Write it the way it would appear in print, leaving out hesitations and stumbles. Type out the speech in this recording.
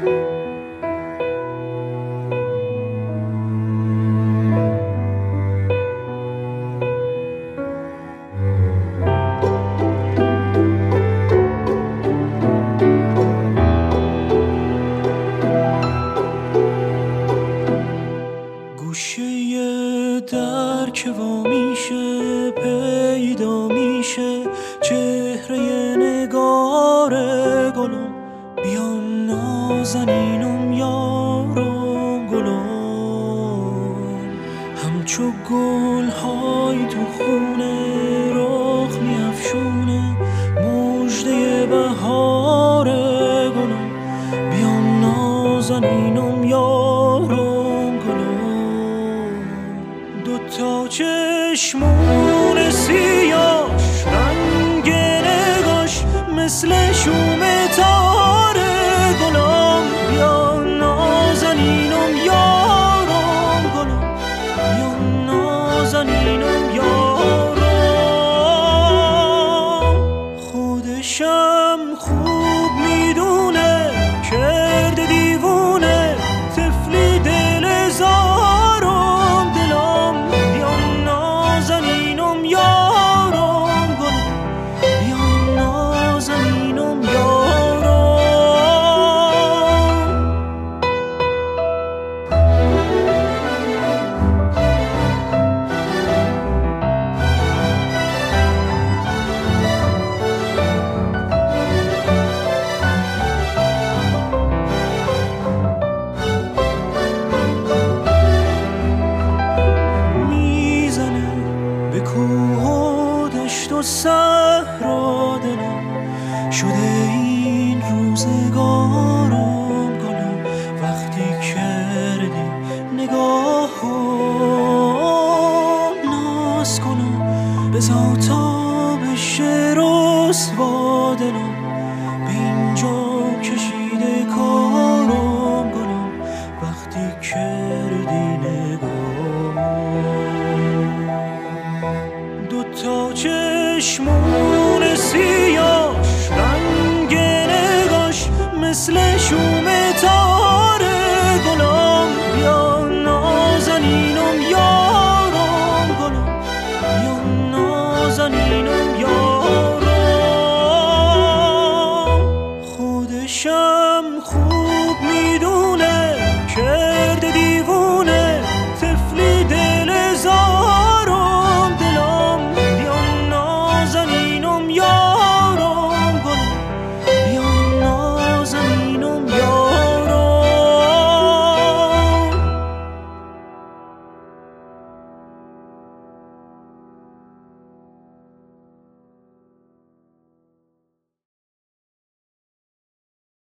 در که وا میشه پیدا میشه چهره نگار گلم، بیان نازنینم یارم گلم، همچو گل های تو خونه رخ میافشونه مژده بهار گلم، بیان نازنینم یارم گلم، دوتا چشمون سیاش رنگ نگاش مثل شوم تاره گلم، بیان نازنینم یارم گلم، بیان نازنینم یارم، خودشم خوب میدونه کرده دیوونه طفلی دل زارم دلم، بیان نازنینم یارم گلم، بیان نازنینم یارم. میزنه به کوه و دشت و صحرا دلم، شده این روزگارم گلم، وقتی کردی نگاه ناز کنم به ذاتا بشه رسوا دلم، به اینجا کشیده کارم گلم، وقتی کردی نگاه، دوتا چشمون سیاش رنگ نگاش مثل شوم